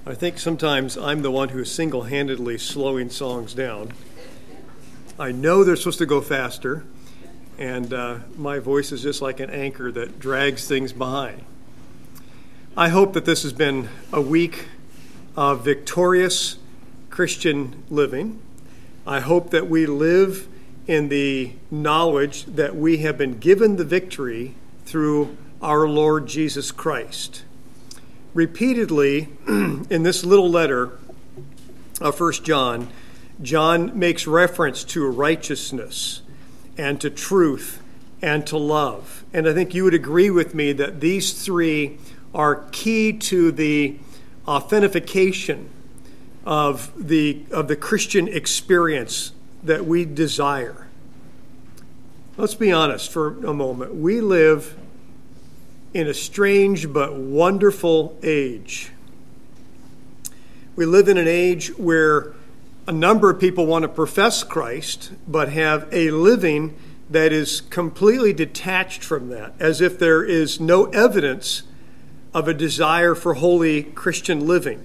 I think sometimes I'm the one who's single-handedly slowing songs down. I know they're supposed to go faster, and my voice is just like an anchor that drags things behind. I hope that this has been a week of victorious Christian living. I hope that we live in the knowledge that we have been given the victory through our Lord Jesus Christ. Repeatedly, in this little letter of 1 John, John makes reference to righteousness and to truth and to love. And I think you would agree with me that these three are key to the authentication of the Christian experience that we desire. Let's be honest for a moment. We live in a strange but wonderful age. We live in an age where a number of people want to profess Christ, but have a living that is completely detached from that, as if there is no evidence of a desire for holy Christian living.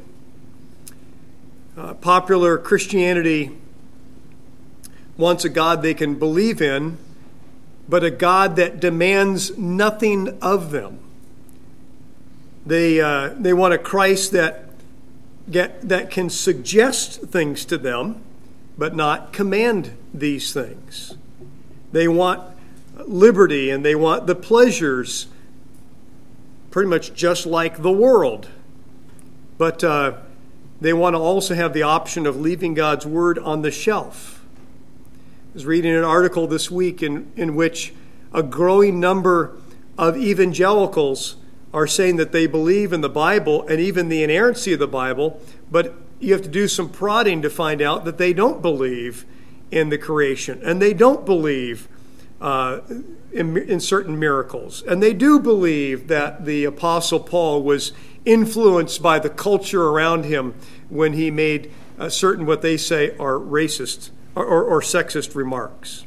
Popular Christianity wants a God they can believe in, but a God that demands nothing of them. They want a Christ that can suggest things to them, but not command these things. They want liberty and they want the pleasures pretty much just like the world. But they want to also have the option of leaving God's word on the shelf. I was reading an article this week in which a growing number of evangelicals are saying that they believe in the Bible and even the inerrancy of the Bible, but you have to do some prodding to find out that they don't believe in the creation, and they don't believe in certain miracles. And they do believe that the Apostle Paul was influenced by the culture around him when he made certain what they say are racist or sexist remarks.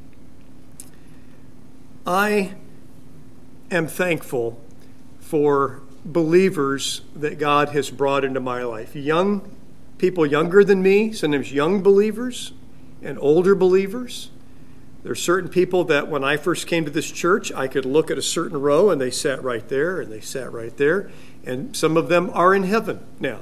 I am thankful for believers that God has brought into my life. Young people younger than me, sometimes young believers and older believers. There are certain people that when I first came to this church, I could look at a certain row and they sat right there and they sat right there. And some of them are in heaven now.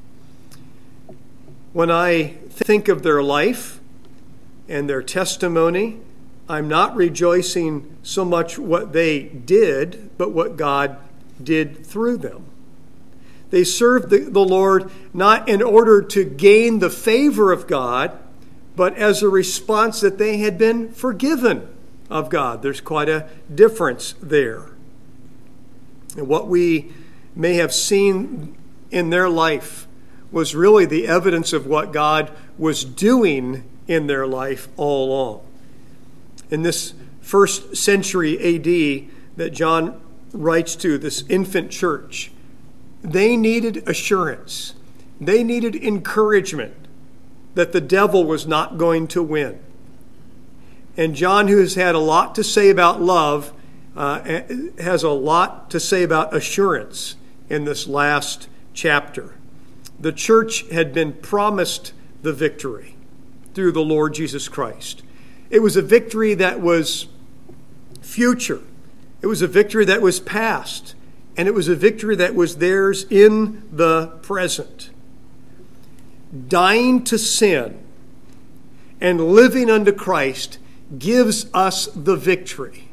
When I think of their life and their testimony, I'm not rejoicing so much what they did, but what God did through them. They served the Lord not in order to gain the favor of God, but as a response that they had been forgiven of God. There's quite a difference there. And what we may have seen in their life was really the evidence of what God was doing in their life all along. In this first century AD that John writes to, this infant church, they needed assurance. They needed encouragement that the devil was not going to win. And John, who has had a lot to say about love, has a lot to say about assurance in this last chapter. The church had been promised the victory through the Lord Jesus Christ. It was a victory that was future. It was a victory that was past. And it was a victory that was theirs in the present. Dying to sin and living unto Christ gives us the victory.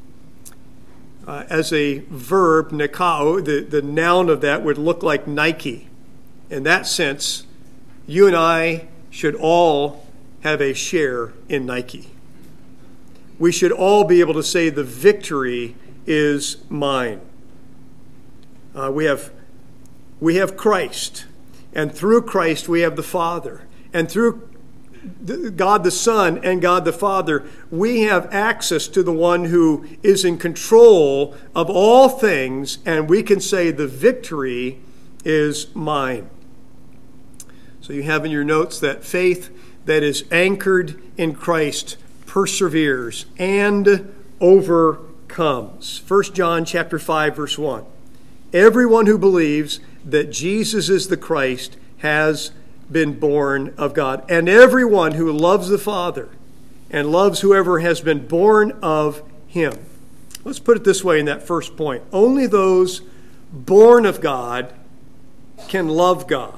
As a verb, nikao, the noun of that would look like Nike. In that sense, you and I should all have a share in Nike. We should all be able to say the victory is mine. We have Christ, and through Christ we have the Father, and through God the Son and God the Father, we have access to the one who is in control of all things, and we can say the victory is mine. So you have in your notes that faith that is anchored in Christ perseveres and overcomes. 1 John chapter 5, verse 1. Everyone who believes that Jesus is the Christ has been born of God. And everyone who loves the Father and loves whoever has been born of him. Let's put it this way in that first point. Only those born of God can love God.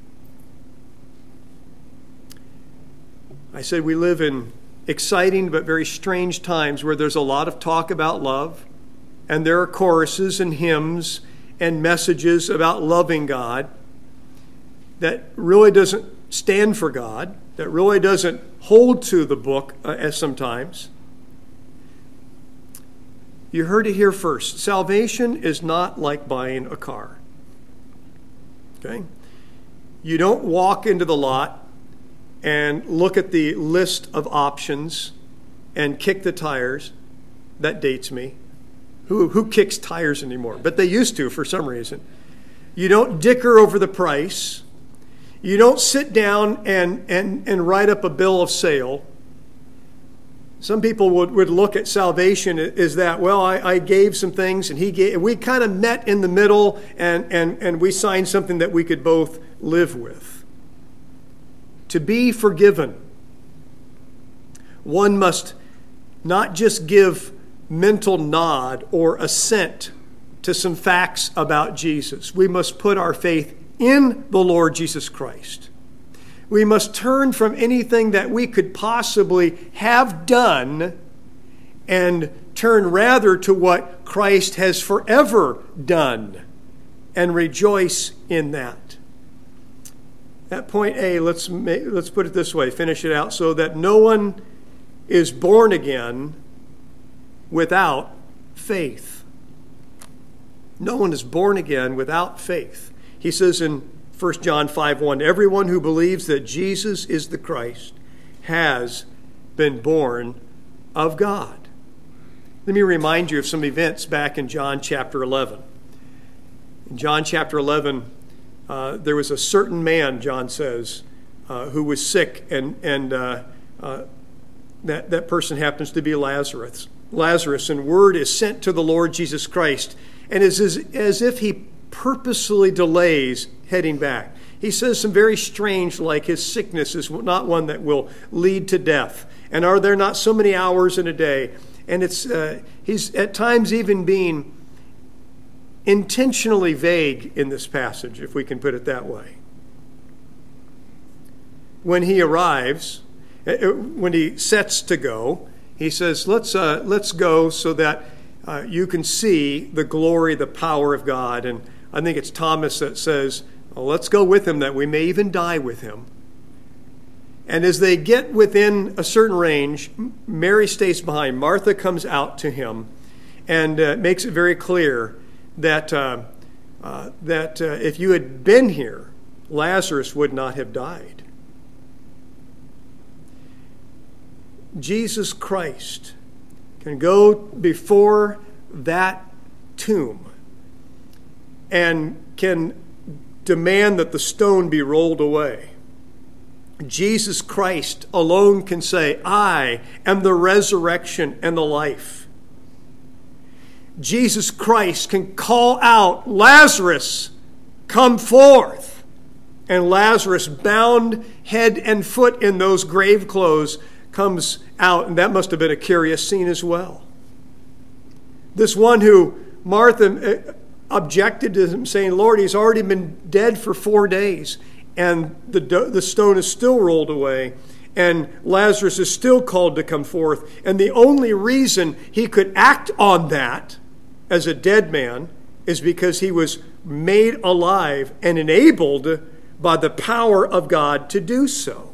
I said we live in exciting but very strange times where there's a lot of talk about love, and there are choruses and hymns and messages about loving God that really doesn't stand for God, that really doesn't hold to the book as sometimes. You heard it here first. Salvation is not like buying a car. Okay? You don't walk into the lot and look at the list of options and kick the tires. That dates me. Who kicks tires anymore? But they used to for some reason. You don't dicker over the price. You don't sit down and write up a bill of sale. Some people would look at salvation as that, well, I gave some things and he gave. We kind of met in the middle and we signed something that we could both live with. To be forgiven, one must not just give mental nod or assent to some facts about Jesus. We must put our faith in the Lord Jesus Christ. We must turn from anything that we could possibly have done and turn rather to what Christ has forever done and rejoice in that. At point A, let's put it this way, finish it out, so that no one is born again without faith. No one is born again without faith. He says in 1 John 5:1, everyone who believes that Jesus is the Christ has been born of God. Let me remind you of some events back in John chapter 11. In John chapter 11, there was a certain man, John says, who was sick, and that person happens to be Lazarus. And word is sent to the Lord Jesus Christ, and it's as if he purposely delays heading back. He says some very strange, like his sickness is not one that will lead to death. And are there not so many hours in a day? And he's at times even being intentionally vague in this passage, if we can put it that way. When he arrives, when he sets to go, he says, let's go so that you can see the glory, the power of God. And I think it's Thomas that says, well, let's go with him that we may even die with him. And as they get within a certain range, Mary stays behind. Martha comes out to him and makes it very clear that if you had been here, Lazarus would not have died. Jesus Christ can go before that tomb and can demand that the stone be rolled away. Jesus Christ alone can say, I am the resurrection and the life. Jesus Christ can call out, Lazarus, come forth. And Lazarus, bound head and foot in those grave clothes, comes out. And that must have been a curious scene as well. This one who Martha objected to him, saying, Lord, he's already been dead for 4 days. And the stone is still rolled away. And Lazarus is still called to come forth. And the only reason he could act on that as a dead man is because he was made alive and enabled by the power of God to do so.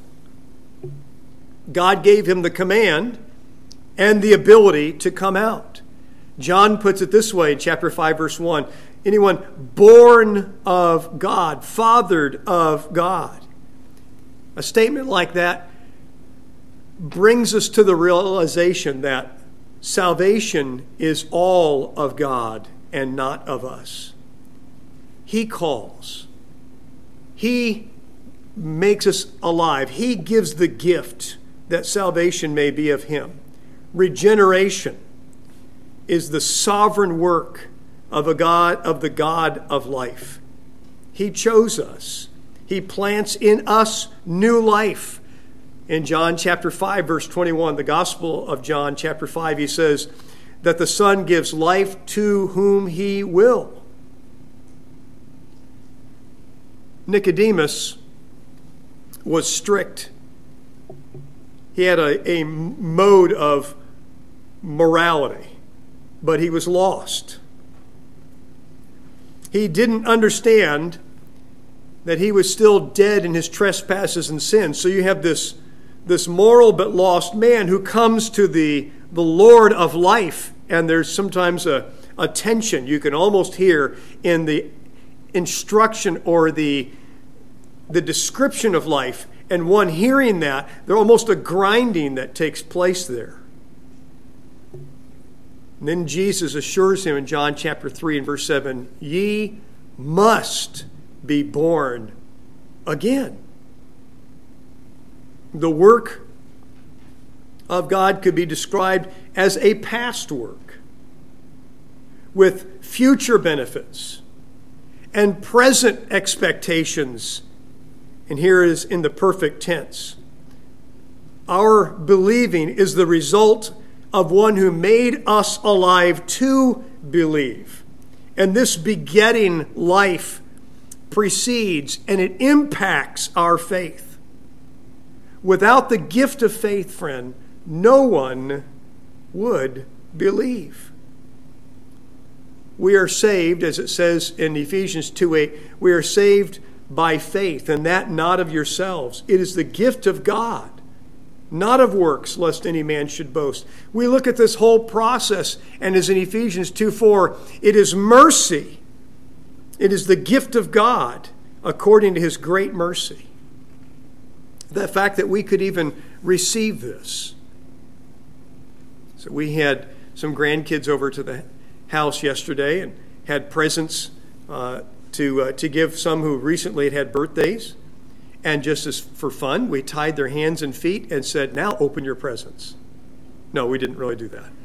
God gave him the command and the ability to come out. John puts it this way in chapter 5, verse 1. Anyone born of God, fathered of God. A statement like that brings us to the realization that salvation is all of God and not of us. He calls. He makes us alive. He gives the gift that salvation may be of him. Regeneration is the sovereign work of the God of life. He chose us. He plants in us new life. In John chapter 5, verse 21, the Gospel of John chapter 5, he says that the Son gives life to whom he will. Nicodemus was strict. He had a mode of morality, but he was lost. He didn't understand that he was still dead in his trespasses and sins. So you have this moral but lost man who comes to the Lord of life, and there's sometimes a tension you can almost hear in the instruction or the description of life, and one hearing that, there's almost a grinding that takes place there. And then Jesus assures him in John chapter 3 and verse 7, ye must be born again. The work of God could be described as a past work with future benefits and present expectations. And here it is in the perfect tense. Our believing is the result of one who made us alive to believe. And this begetting life precedes and it impacts our faith. Without the gift of faith, friend, no one would believe. We are saved, as it says in Ephesians 2:8, we are saved by faith, and that not of yourselves. It is the gift of God, not of works, lest any man should boast. We look at this whole process, and as in Ephesians 2:4, it is mercy. It is the gift of God according to his great mercy. The fact that we could even receive this. So we had some grandkids over to the house yesterday and had presents to give some who recently had birthdays. And just as for fun, we tied their hands and feet and said, now open your presents. No, we didn't really do that.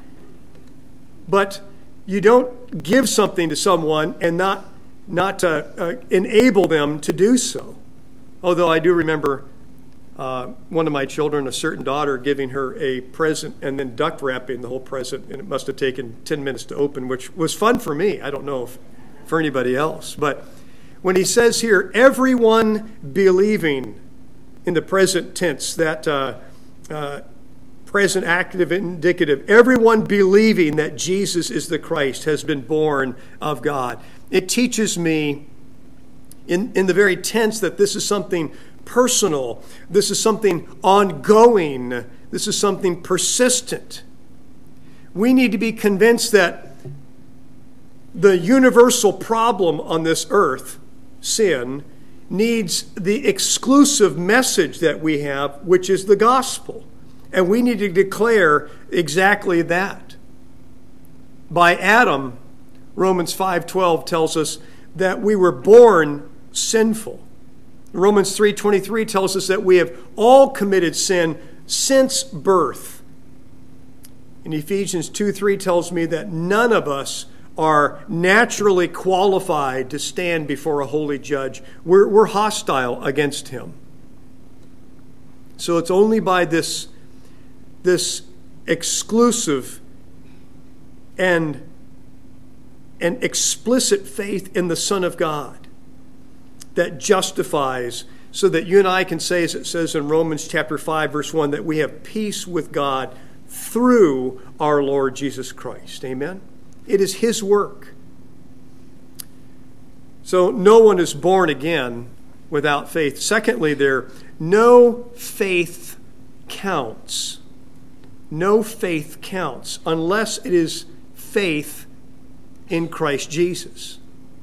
But you don't give something to someone and not enable them to do so. Although I do remember one of my children, a certain daughter, giving her a present and then duct wrapping the whole present, and it must have taken 10 minutes to open, which was fun for me. I don't know if for anybody else. But when he says here, everyone believing in the present tense, that present active indicative, everyone believing that Jesus is the Christ has been born of God. It teaches me in the very tense that this is something personal. This is something ongoing. This is something persistent. We need to be convinced that the universal problem on this earth, sin, needs the exclusive message that we have, which is the gospel. And we need to declare exactly that. By Adam, Romans 5:12 tells us that we were born sinful. Romans 3:23 tells us that we have all committed sin since birth. And Ephesians 2:3 tells me that none of us are naturally qualified to stand before a holy judge. We're hostile against him. So it's only by this exclusive and explicit faith in the Son of God that justifies, so that you and I can say, as it says in Romans chapter 5, verse 1, that we have peace with God through our Lord Jesus Christ. Amen? It is his work. So no one is born again without faith. Secondly, no faith counts. No faith counts unless it is faith in Christ Jesus.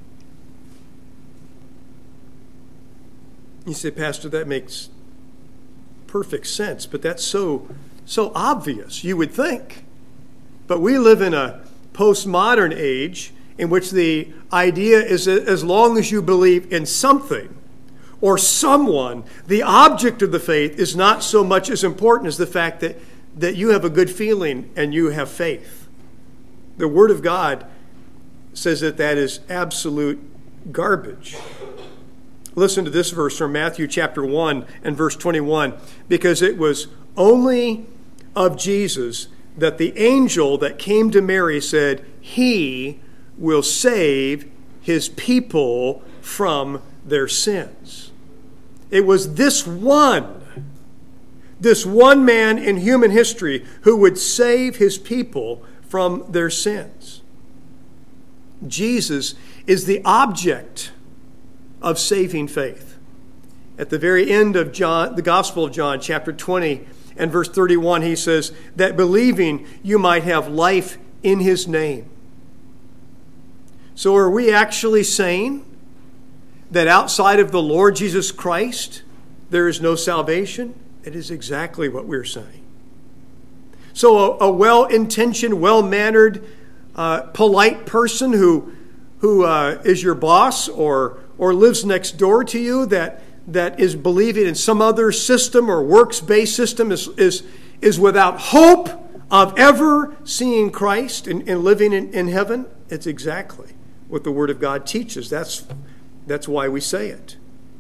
You say, Pastor, that makes perfect sense, but that's so obvious, you would think. But we live in a postmodern age in which the idea is that as long as you believe in something or someone, the object of the faith is not so much as important as the fact that you have a good feeling and you have faith. The Word of God says that that is absolute garbage. Listen to this verse from Matthew chapter 1 and verse 21. Because it was only of Jesus that the angel that came to Mary said, He will save His people from their sins. It was this one man in human history who would save His people from their sins. Jesus is the object of saving faith. At the very end of John, the Gospel of John, chapter 20 and verse 31, he says that believing you might have life in His name. So are we actually saying that outside of the Lord Jesus Christ, there is no salvation? It is exactly what we're saying. So a well-intentioned, well-mannered, polite person who is your boss or lives next door to you that is believing in some other system or works-based system is without hope of ever seeing Christ and living in heaven. It's exactly what the Word of God teaches. That's why we say it.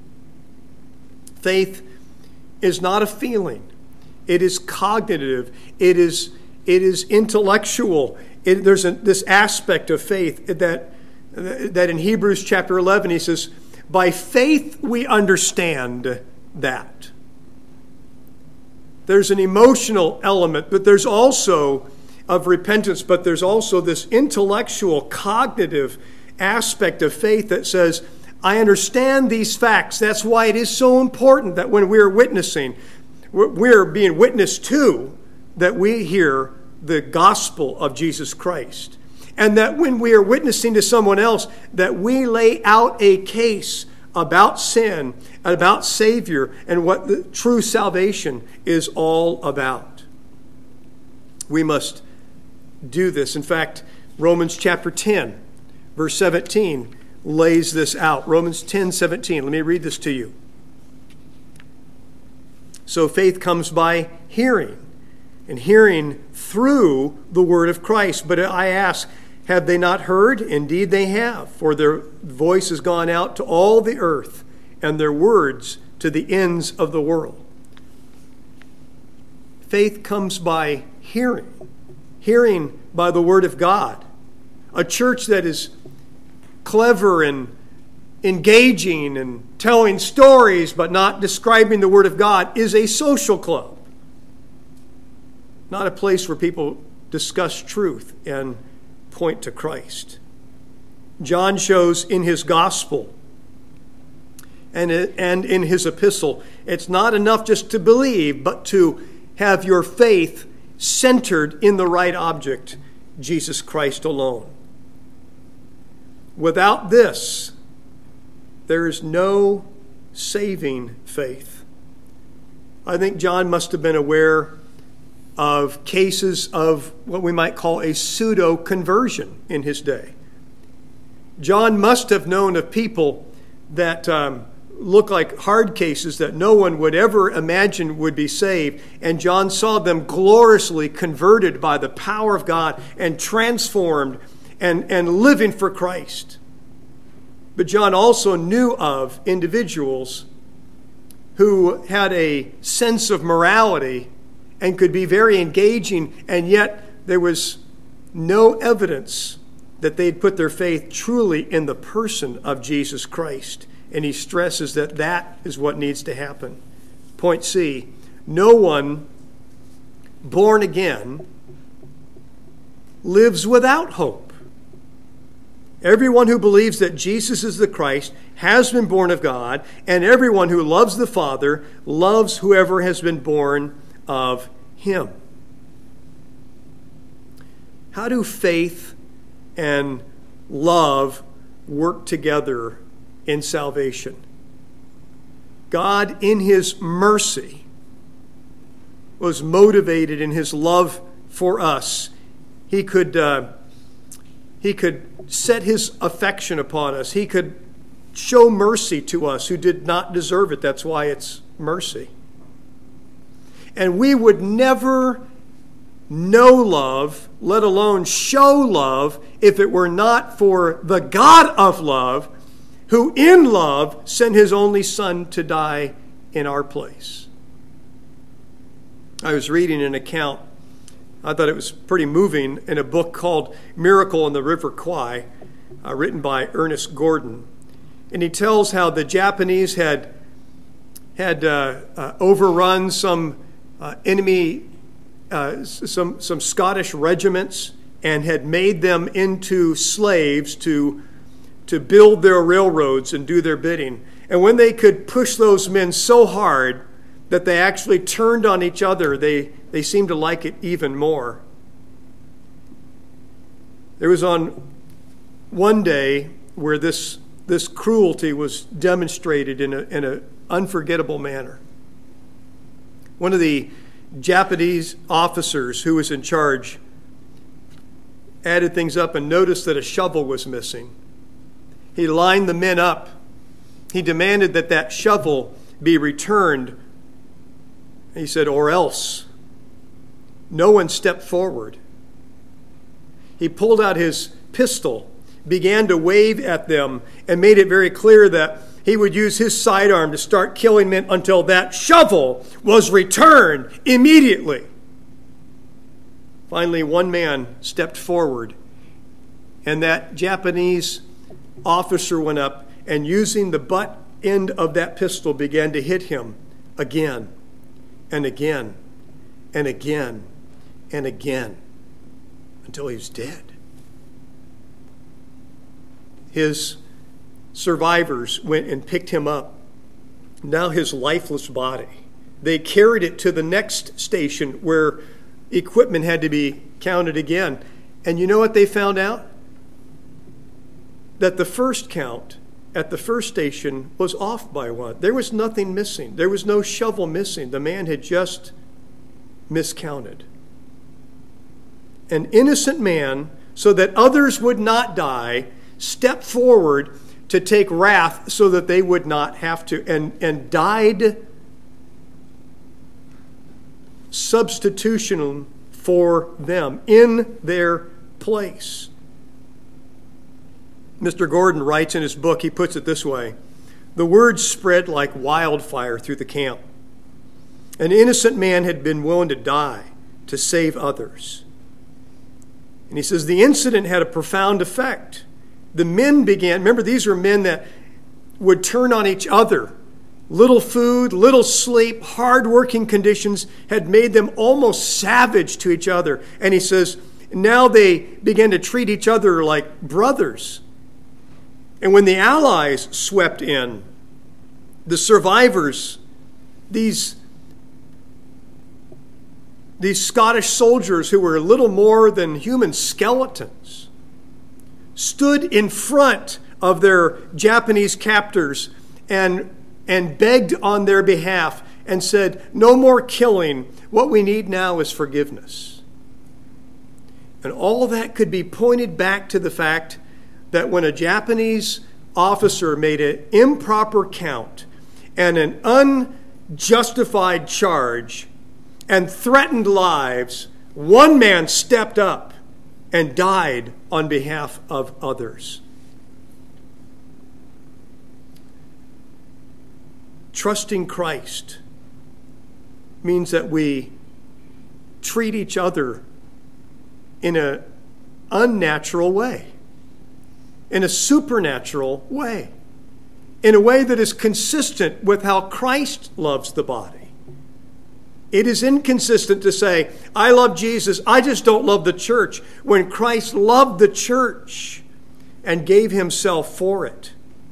Faith is not a feeling. It is cognitive. It is intellectual. There's this aspect of faith that in Hebrews chapter 11 he says, by faith we understand that. There's an emotional element, but there's also of repentance, but there's also this intellectual, cognitive aspect of faith that says, I understand these facts. That's why it is so important that when we're witnessing, we're being witnessed to, that we hear the gospel of Jesus Christ. And that when we are witnessing to someone else, that we lay out a case about sin, about Savior, and what the true salvation is all about. We must do this. In fact, Romans chapter 10, verse 17, lays this out. Romans 10:17. Let me read this to you. So faith comes by hearing, and hearing through the word of Christ. But I ask, have they not heard? Indeed they have, for their voice has gone out to all the earth, and their words to the ends of the world. Faith comes by hearing by the word of God. A church that is clever and engaging and telling stories but not describing the Word of God is a social club, not a place where people discuss truth and point to Christ. John shows in his gospel and in his epistle, it's not enough just to believe, but to have your faith centered in the right object, Jesus Christ alone. Without this, there is no saving faith. I think John must have been aware of cases of what we might call a pseudo-conversion in his day. John must have known of people that look like hard cases that no one would ever imagine would be saved, and John saw them gloriously converted by the power of God and transformed and living for Christ. But John also knew of individuals who had a sense of morality and could be very engaging, and yet there was no evidence that they'd put their faith truly in the person of Jesus Christ. And he stresses that that is what needs to happen. Point C, no one born again lives without hope. Everyone who believes that Jesus is the Christ has been born of God, and everyone who loves the Father loves whoever has been born of Him. How do faith and love work together in salvation? God, in His mercy, was motivated in His love for us. He could set His affection upon us. He could show mercy to us who did not deserve it. That's why it's mercy. And we would never know love, let alone show love, if it were not for the God of love, who in love sent his only Son to die in our place. I was reading an account, I thought it was pretty moving, in a book called Miracle on the River Kwai, written by Ernest Gordon. And he tells how the Japanese had overrun some enemy, some Scottish regiments, and had made them into slaves to build their railroads and do their bidding. And when they could push those men so hard that they actually turned on each other, they seemed to like it even more. There was on one day where this cruelty was demonstrated in an unforgettable manner. One of the Japanese officers who was in charge added things up and noticed that a shovel was missing. He lined the men up. He demanded that shovel be returned. He said, or else. No one stepped forward. He pulled out his pistol, began to wave at them, and made it very clear that he would use his sidearm to start killing men until that shovel was returned immediately. Finally, one man stepped forward, and that Japanese officer went up and, using the butt end of that pistol, began to hit him again and again and again and again until he was dead. His survivors went and picked him up, now his lifeless body. They carried it to the next station where equipment had to be counted again. And you know what they found out? That the first count at the first station was off by one. There was nothing missing. There was no shovel missing. The man had just miscounted. An innocent man, so that others would not die, stepped forward to take wrath so that they would not have to, and died substitution for them in their place. Mr. Gordon writes in his book, he puts it this way: the word spread like wildfire through the camp. An innocent man had been willing to die to save others. And he says the incident had a profound effect. The men began, remember, these were men that would turn on each other. Little food, little sleep, hard working conditions had made them almost savage to each other. And he says now they began to treat each other like brothers. And when the Allies swept in, the survivors, these Scottish soldiers who were little more than human skeletons, stood in front of their Japanese captors and begged on their behalf and said, no more killing. What we need now is forgiveness. And all of that could be pointed back to the fact that when a Japanese officer made an improper count and an unjustified charge and threatened lives, one man stepped up and died on behalf of others. Trusting Christ means that we treat each other in an unnatural way, in a supernatural way, in a way that is consistent with how Christ loves the body. It is inconsistent to say, I love Jesus, I just don't love the church, when Christ loved the church and gave himself for it.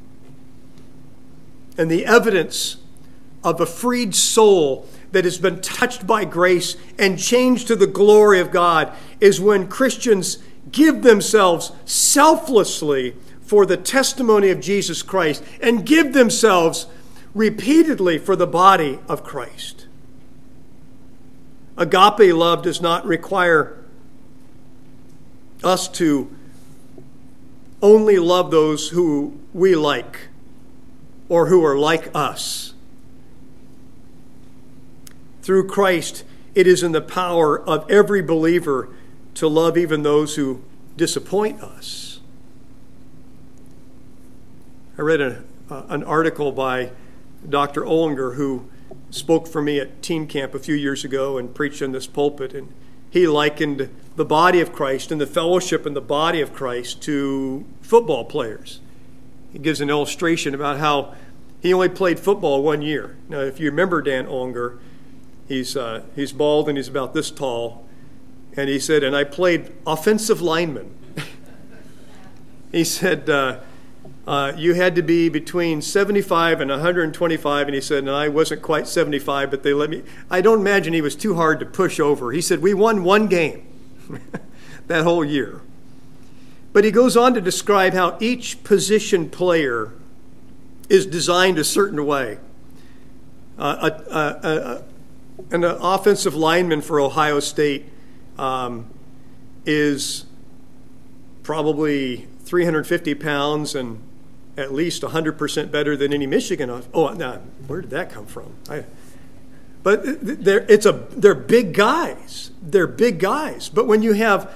And the evidence of a freed soul that has been touched by grace and changed to the glory of God is when Christians give themselves selflessly for the testimony of Jesus Christ and give themselves repeatedly for the body of Christ. Agape love does not require us to only love those who we like or who are like us. Through Christ, it is in the power of every believer to love even those who disappoint us. I read an article by Dr. Ollinger, who spoke for me at teen camp a few years ago and preached in this pulpit, and he likened the body of Christ and the fellowship in the body of Christ to football players. He gives an illustration about how he only played football 1 year. Now, if you remember Dan Ollinger, he's bald and he's about this tall, and he said, and I played offensive lineman. He said, you had to be between 75 and 125, and he said, and I wasn't quite 75, but they let me. I don't imagine he was too hard to push over. He said, we won one game that whole year. But he goes on to describe how each position player is designed a certain way. An offensive lineman for Ohio State is probably 350 pounds and at least 100% better than any Michigan. Oh, now, where did that come from? But they're big guys. They're big guys. But when you have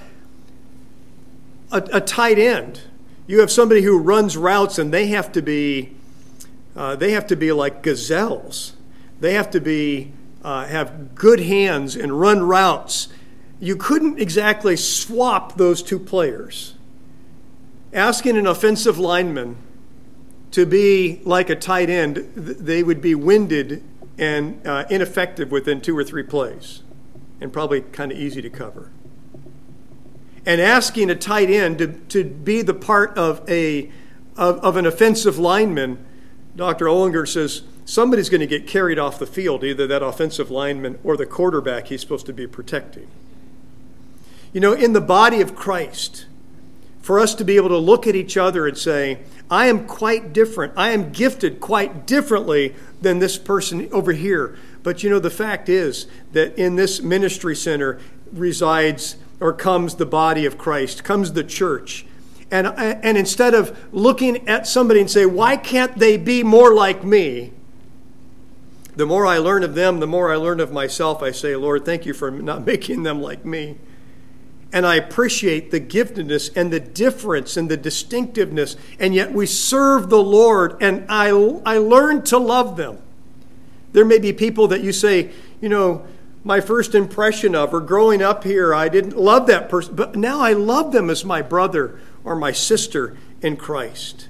a tight end, you have somebody who runs routes, and they have to be like gazelles. They have to have good hands and run routes. You couldn't exactly swap those two players. Asking an offensive lineman to be like a tight end, they would be winded and ineffective within 2 or 3 plays, and probably kind of easy to cover. And asking a tight end to be the part of an offensive lineman, Dr. Ollinger says somebody's going to get carried off the field, either that offensive lineman or the quarterback he's supposed to be protecting. You know, in the body of Christ, for us to be able to look at each other and say, I am quite different. I am gifted quite differently than this person over here. But you know, the fact is that in this ministry center resides or comes the body of Christ, comes the church. And instead of looking at somebody and say, why can't they be more like me? The more I learn of them, the more I learn of myself. I say, Lord, thank you for not making them like me. And I appreciate the giftedness and the difference and the distinctiveness. And yet we serve the Lord, and I learn to love them. There may be people that you say, you know, my first impression of, or growing up here, I didn't love that person. But now I love them as my brother or my sister in Christ.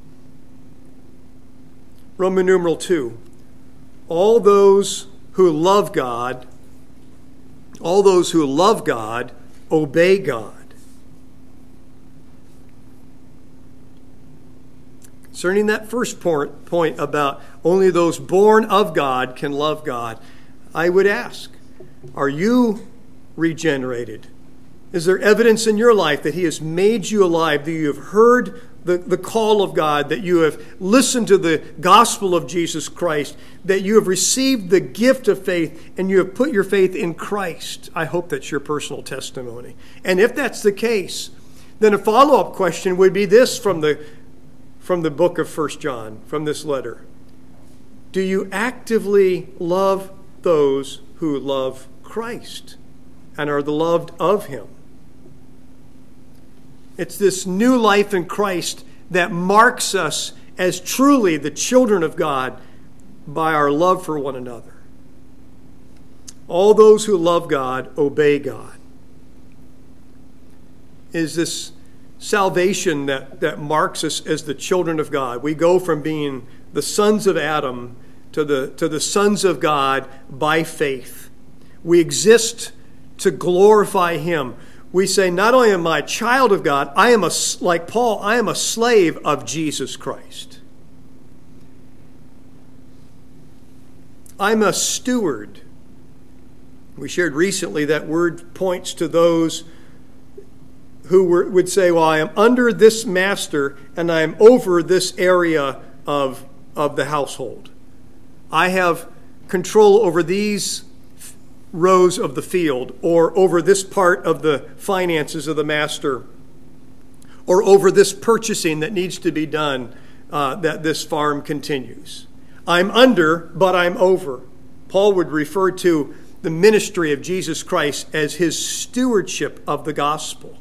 Roman numeral 2. All those who love God, obey God. Concerning that first point about only those born of God can love God, I would ask, are you regenerated? Is there evidence in your life that He has made you alive, that you have heard the call of God, that you have listened to the gospel of Jesus Christ, that you have received the gift of faith, and you have put your faith in Christ? I hope that's your personal testimony. And if that's the case, then a follow-up question would be this from the book of 1 John, from this letter. Do you actively love those who love Christ and are the loved of Him? It's this new life in Christ that marks us as truly the children of God by our love for one another. All those who love God obey God. Is this salvation that marks us as the children of God? We go from being the sons of Adam to the sons of God by faith. We exist to glorify Him. We say, not only am I a child of God, like Paul, I am a slave of Jesus Christ. I'm a steward. We shared recently that word points to those who would say, well, I am under this master and I am over this area of the household. I have control over these rows of the field, or over this part of the finances of the master, or over this purchasing that needs to be done, that this farm continues. I'm under, but I'm over. Paul would refer to the ministry of Jesus Christ as his stewardship of the gospel.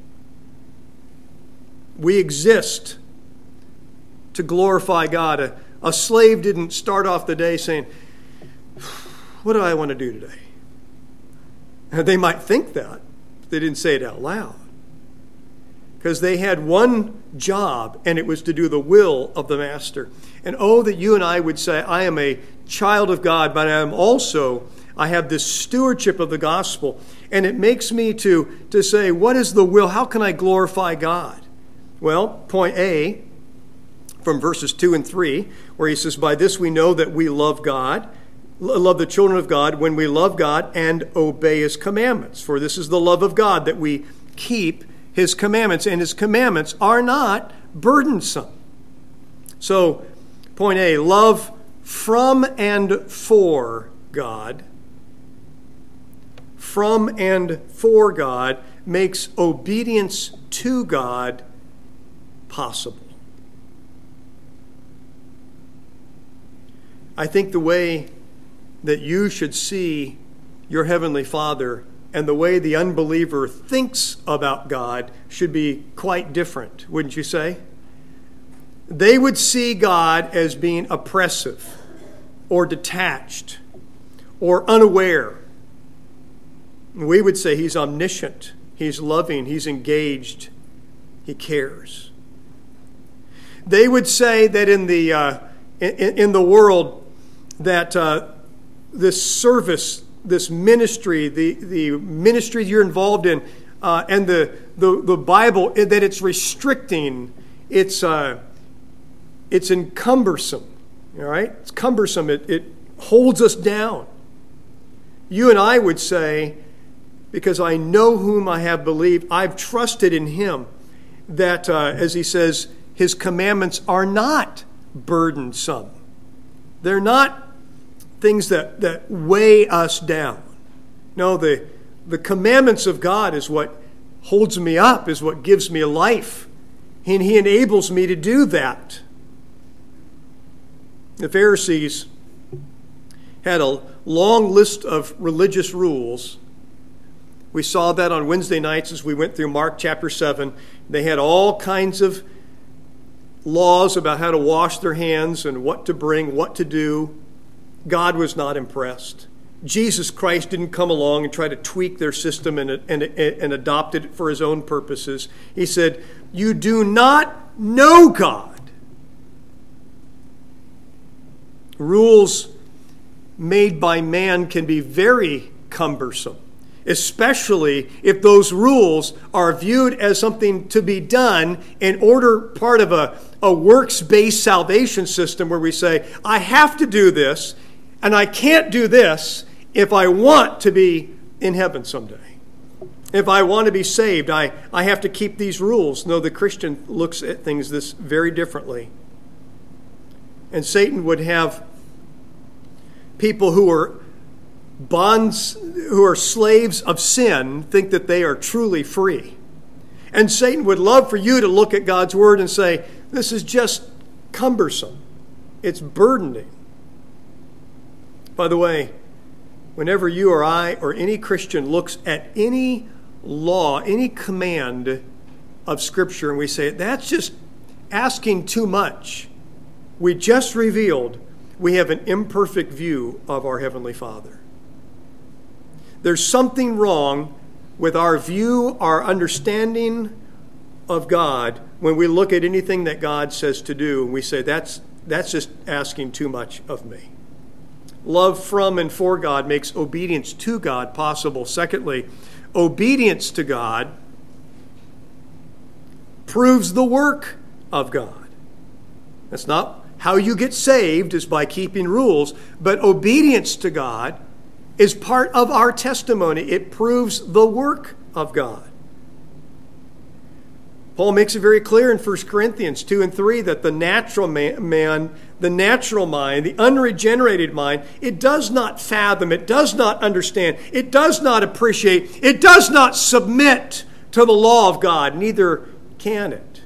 We exist to glorify God. A slave didn't start off the day saying, what do I want to do today? And they might think that. But they didn't say it out loud. Because they had one job, and it was to do the will of the master. And oh, that you and I would say, I am a child of God, but I have this stewardship of the gospel. And it makes me to say, what is the will? How can I glorify God? Well, point A, from verses 2 and 3, where he says, by this we know that we love God, love the children of God, when we love God and obey his commandments. For this is the love of God, that we keep his commandments, and his commandments are not burdensome. So, point A, love from and for God. From and for God makes obedience to God possible. I think the way that you should see your Heavenly Father and the way the unbeliever thinks about God should be quite different, wouldn't you say? They would see God as being oppressive or detached or unaware. We would say he's omniscient, he's loving, he's engaged, he cares. They would say that in the world that this service, this ministry, the ministry you're involved in, and the Bible, that it's restricting, it's encumbersome, all right? It's cumbersome. It holds us down. You and I would say, because I know whom I have believed, I've trusted in him, that, as he says, his commandments are not burdensome. They're not things that weigh us down. No, the commandments of God is what holds me up, is what gives me life. And he enables me to do that. The Pharisees had a long list of religious rules. We saw that on Wednesday nights as we went through Mark chapter 7. They had all kinds of laws about how to wash their hands and what to bring, what to do. God was not impressed. Jesus Christ didn't come along and try to tweak their system and adopt it for his own purposes. He said, you do not know God. Rules made by man can be very cumbersome, especially if those rules are viewed as something to be done in order, part of a works-based salvation system where we say, I have to do this, and I can't do this if I want to be in heaven someday. If I want to be saved, I have to keep these rules. No, the Christian looks at things this very differently. And Satan would have people who are slaves of sin think that they are truly free. And Satan would love for you to look at God's word and say, this is just cumbersome. It's burdening. By the way, whenever you or I or any Christian looks at any law, any command of Scripture, and we say, that's just asking too much, we just revealed we have an imperfect view of our Heavenly Father. There's something wrong with our view, our understanding of God when we look at anything that God says to do and we say, that's just asking too much of me. Love from and for God makes obedience to God possible. Secondly, obedience to God proves the work of God. That's not how you get saved, is by keeping rules, but obedience to God is part of our testimony. It proves the work of God. Paul makes it very clear in 1 Corinthians 2 and 3 that the natural man, the natural mind, the unregenerated mind, it does not fathom, it does not understand, it does not appreciate, it does not submit to the law of God, neither can it.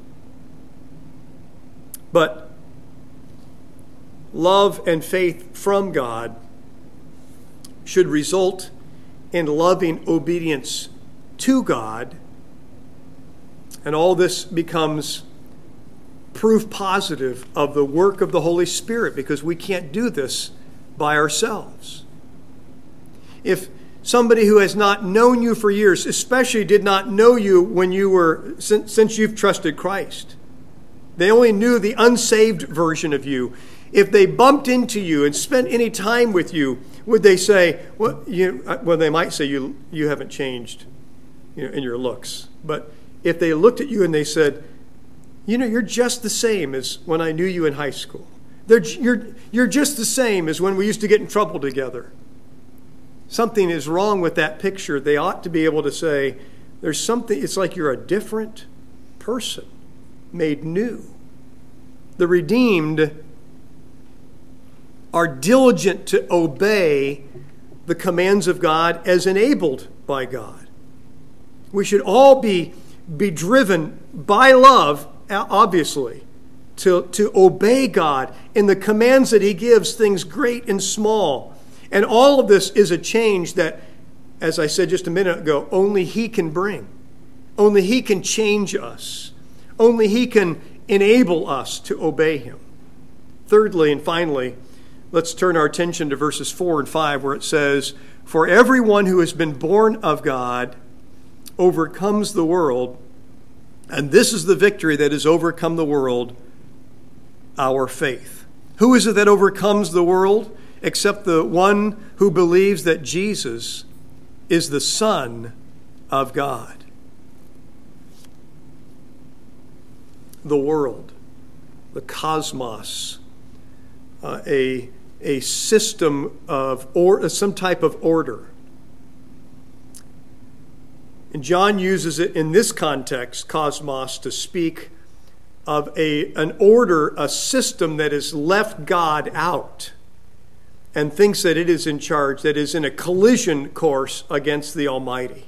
But love and faith from God should result in loving obedience to God. And all this becomes proof positive of the work of the Holy Spirit, because we can't do this by ourselves. If somebody who has not known you for years, especially did not know you when you were, since you've trusted Christ, they only knew the unsaved version of you. If they bumped into you and spent any time with you, would they say, well, they might say you haven't changed, in your looks. But if they looked at you and they said, you're just the same as when I knew you in high school. You're just the same as when we used to get in trouble together. Something is wrong with that picture. They ought to be able to say, there's something, it's like you're a different person, made new. The redeemed are diligent to obey the commands of God as enabled by God. We should all be driven by love, obviously, to obey God in the commands that He gives, things great and small. And all of this is a change that, as I said just a minute ago, only He can bring. Only He can change us. Only He can enable us to obey Him. Thirdly and finally, let's turn our attention to verses 4 and 5, where it says, "For everyone who has been born of God overcomes the world, and this is the victory that has overcome the world, our faith." Who is it that overcomes the world except the one who believes that Jesus is the Son of God? The world, the cosmos, a system of, or some type of order. And John uses it in this context, cosmos, to speak of an order, a system that has left God out and thinks that it is in charge, that is in a collision course against the Almighty.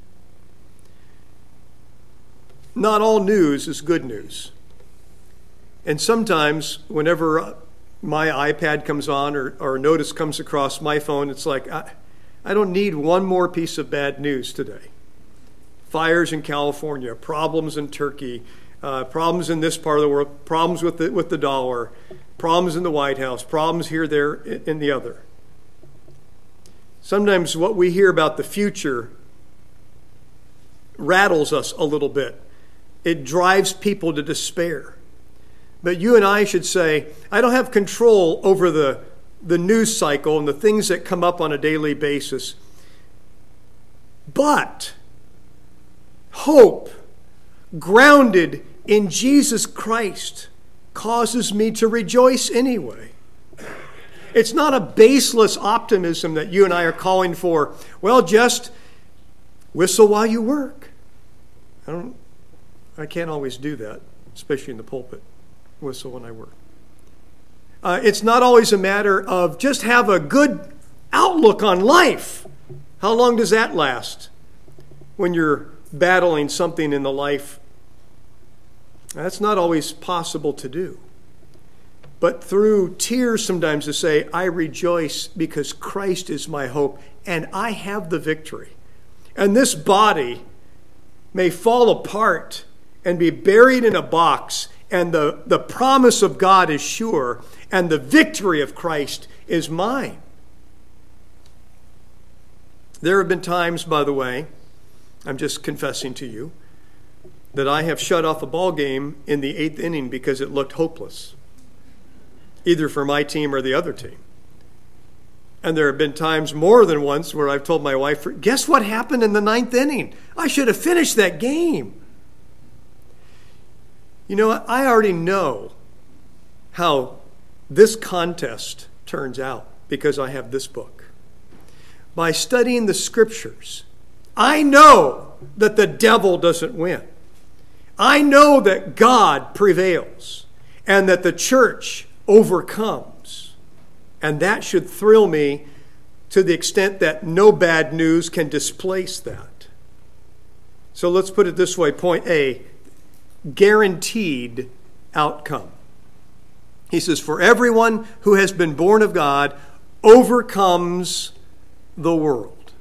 Not all news is good news. And sometimes whenever my iPad comes on or a notice comes across my phone, it's like, I don't need one more piece of bad news today. Fires in California, problems in Turkey, problems in this part of the world, problems with the dollar, problems in the White House, problems here, there, and the other. Sometimes what we hear about the future rattles us a little bit. It drives people to despair. But you and I should say, I don't have control over the news cycle and the things that come up on a daily basis. But hope, grounded in Jesus Christ, causes me to rejoice anyway. It's not a baseless optimism that you and I are calling for. Well, just whistle while you work. I can't always do that, especially in the pulpit. Whistle when I work. It's not always a matter of just have a good outlook on life. How long does that last when you're battling something in the life? That's not always possible to do. But through tears sometimes to say, I rejoice because Christ is my hope and I have the victory. And this body may fall apart and be buried in a box, and the promise of God is sure, and the victory of Christ is mine. There have been times, by the way, I'm just confessing to you, that I have shut off a ball game in the 8th inning because it looked hopeless, either for my team or the other team. And there have been times more than once where I've told my wife, guess what happened in the 9th inning? I should have finished that game. You know, I already know how this contest turns out because I have this book. By studying the Scriptures, I know that the devil doesn't win. I know that God prevails and that the church overcomes. And that should thrill me to the extent that no bad news can displace that. So let's put it this way. Point A, guaranteed outcome. He says, for everyone who has been born of God overcomes the world.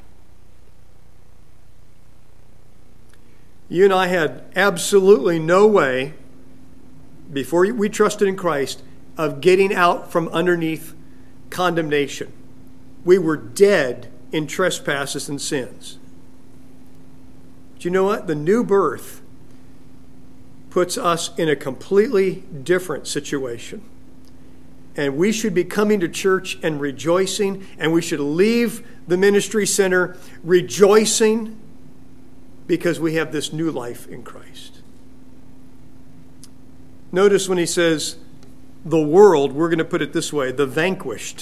You and I had absolutely no way, before we trusted in Christ, of getting out from underneath condemnation. We were dead in trespasses and sins. But you know what? The new birth puts us in a completely different situation. And we should be coming to church and rejoicing, and we should leave the ministry center rejoicing because we have this new life in Christ. Notice when he says the world, we're going to put it this way, the vanquished.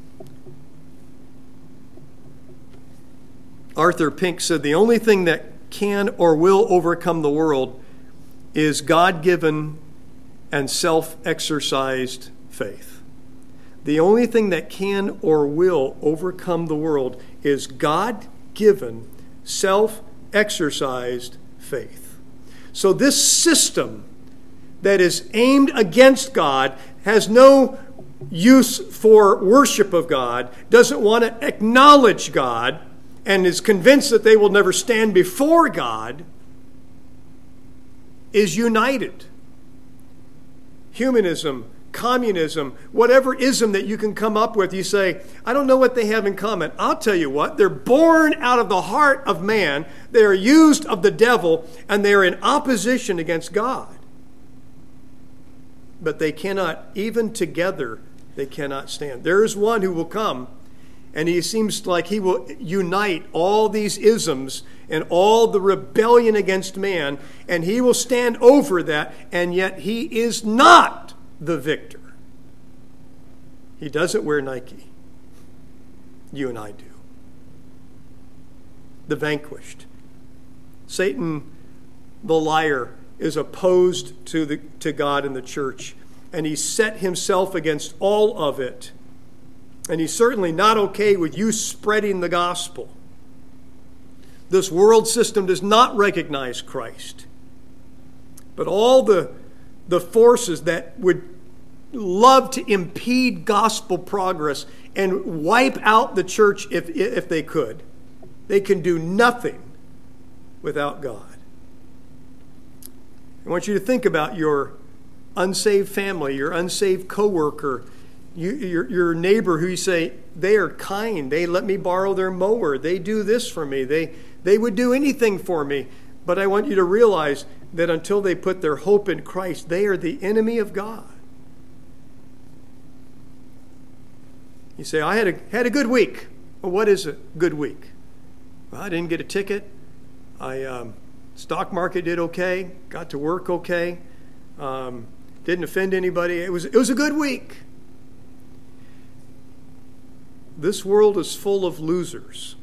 Arthur Pink said the only thing that can or will overcome the world is God-given and self-exercised faith. The only thing that can or will overcome the world is God-given, self-exercised faith. So this system that is aimed against God, has no use for worship of God, doesn't want to acknowledge God, and is convinced that they will never stand before God, is united. Humanism, communism, whatever ism that you can come up with, you say, I don't know what they have in common. I'll tell you what, they're born out of the heart of man, they are used of the devil, and they are in opposition against God. But they cannot, even together, they cannot stand. There is one who will come, and he seems like he will unite all these isms and all the rebellion against man, and he will stand over that, and yet he is not the victor. He doesn't wear Nike. You and I do. The vanquished. Satan, the liar, is opposed to God and the church, and he set himself against all of it. And he's certainly not okay with you spreading the gospel. This world system does not recognize Christ. But all the forces that would love to impede gospel progress and wipe out the church if they could, they can do nothing without God. I want you to think about your unsaved family, your unsaved coworker, your neighbor who you say, they are kind, they let me borrow their mower, they do this for me, they would do anything for me. But I want you to realize that until they put their hope in Christ, they are the enemy of God. You say, I had a good week. Well, what is a good week? Well, I didn't get a ticket. Stock market did okay. Got to work okay. Didn't offend anybody. It was a good week. This world is full of losers.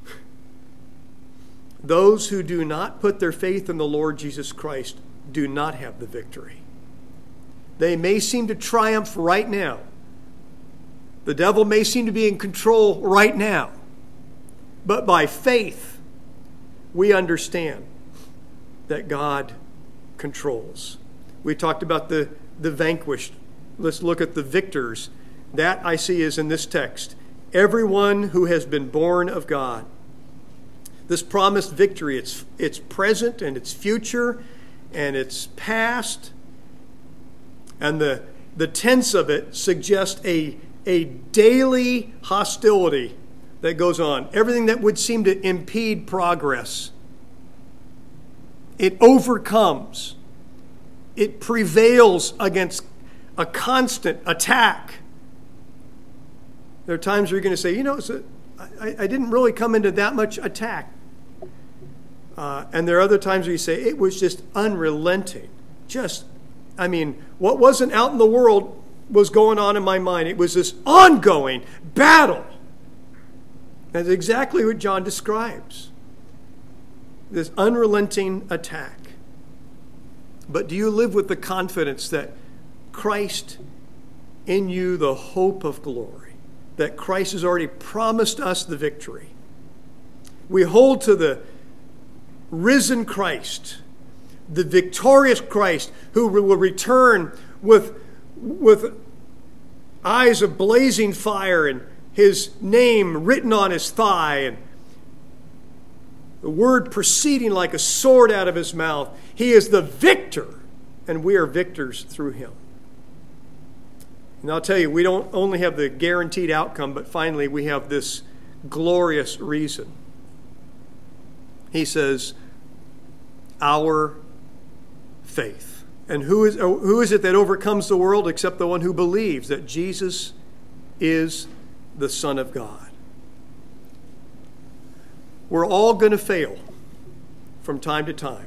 Those who do not put their faith in the Lord Jesus Christ do not have the victory. They may seem to triumph right now. The devil may seem to be in control right now. But by faith, we understand that God controls. We talked about the vanquished. Let's look at the victors. That I see is in this text. Everyone who has been born of God. This promised victory, it's present and it's future and it's past. And the tense of it suggests a daily hostility that goes on. Everything that would seem to impede progress. It overcomes. It prevails against a constant attack. There are times where you're going to say, I didn't really come into that much attack. And there are other times where you say, it was just unrelenting. What wasn't out in the world was going on in my mind. It was this ongoing battle. That's exactly what John describes. This unrelenting attack. But do you live with the confidence that Christ in you, the hope of glory, that Christ has already promised us the victory? We hold to the risen Christ, the victorious Christ, who will return with eyes of blazing fire his name written on his thigh, and the word proceeding like a sword out of his mouth. He is the victor, and we are victors through him. And I'll tell you, we don't only have the guaranteed outcome, but finally we have this glorious reason. He says, our faith. And who is it that overcomes the world except the one who believes that Jesus is the Son of God? We're all going to fail from time to time.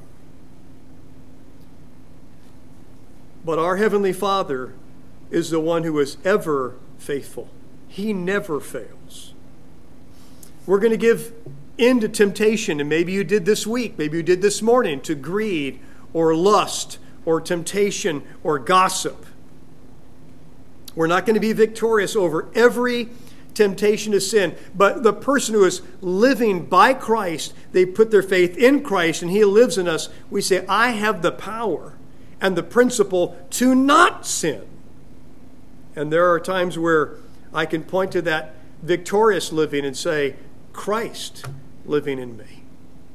But our Heavenly Father is the one who is ever faithful. He never fails. We're going to give in to temptation, and maybe you did this week, maybe you did this morning, to greed or lust or temptation or gossip. We're not going to be victorious over every temptation to sin, but the person who is living by Christ, they put their faith in Christ and he lives in us, we say, I have the power and the principle to not sin. And there are times where I can point to that victorious living and say, Christ living in me.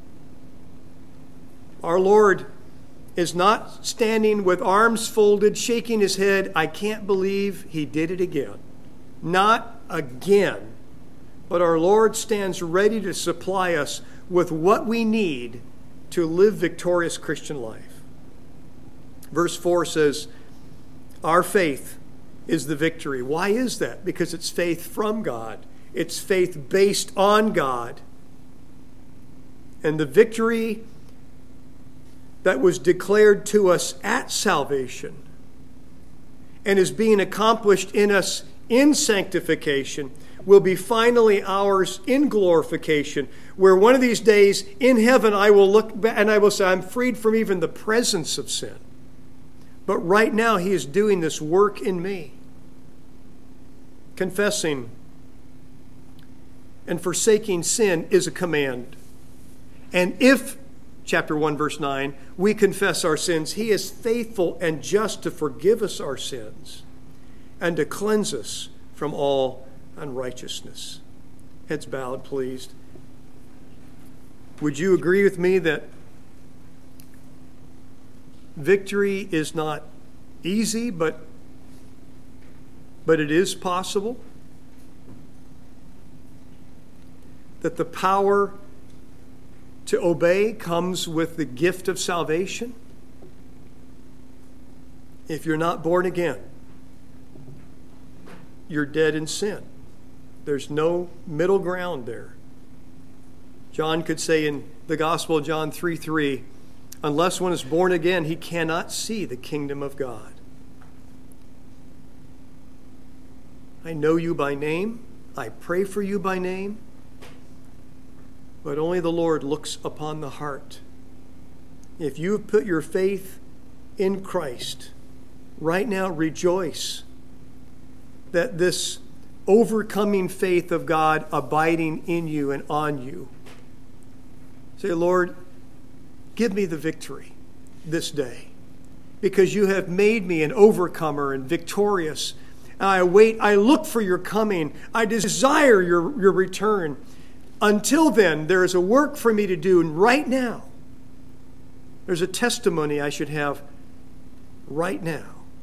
Our Lord is not standing with arms folded, shaking his head, I can't believe he did it again. Not again. But our Lord stands ready to supply us with what we need to live victorious Christian life. Verse 4 says, our faith is the victory. Why is that? Because it's faith from God. It's faith based on God. And the victory that was declared to us at salvation and is being accomplished in us in sanctification will be finally ours in glorification, where one of these days in heaven I will look back and I will say, I'm freed from even the presence of sin. But right now he is doing this work in me. Confessing and forsaking sin is a command. And if, chapter 1, verse 9, we confess our sins, he is faithful and just to forgive us our sins and to cleanse us from all unrighteousness. Heads bowed, please. Would you agree with me that victory is not easy, but it is possible? That the power to obey comes with the gift of salvation? If you're not born again, you're dead in sin. There's no middle ground there. John could say in the Gospel of John 3:3, unless one is born again, he cannot see the kingdom of God. I know you by name. I pray for you by name. But only the Lord looks upon the heart. If you have put your faith in Christ, right now rejoice that this overcoming faith of God abiding in you and on you. Say, Lord, give me the victory this day, because you have made me an overcomer and victorious. I look for your coming. I desire your return. Until then, there is a work for me to do, and right now, there's a testimony I should have right now.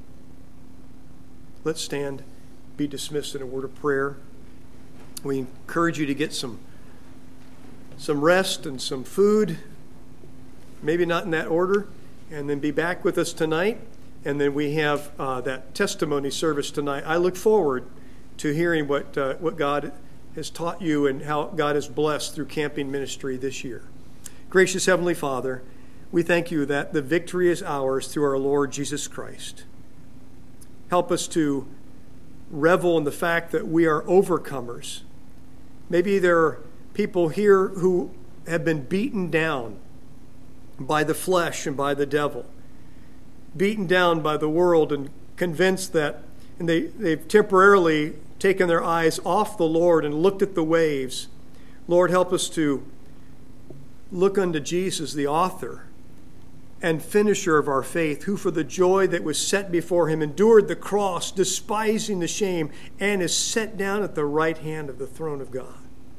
Let's stand, be dismissed in a word of prayer. We encourage you to get some rest and some food, maybe not in that order, and then be back with us tonight. And then we have that testimony service tonight. I look forward to hearing what God has taught you and how God has blessed through camping ministry this year. Gracious Heavenly Father, we thank you that the victory is ours through our Lord Jesus Christ. Help us to revel in the fact that we are overcomers. Maybe there are people here who have been beaten down by the flesh and by the devil, beaten down by the world and convinced that, and they've temporarily taken their eyes off the Lord and looked at the waves. Lord, help us to look unto Jesus, the author and finisher of our faith, who for the joy that was set before him endured the cross, despising the shame, and is set down at the right hand of the throne of God.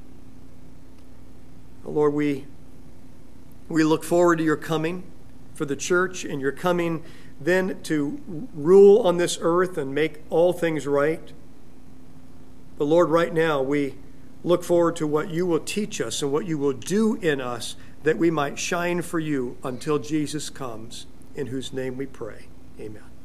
Lord, we look forward to your coming for the church, and your coming then to rule on this earth and make all things right. But Lord, right now we look forward to what you will teach us and what you will do in us, that we might shine for you until Jesus comes, in whose name we pray. Amen.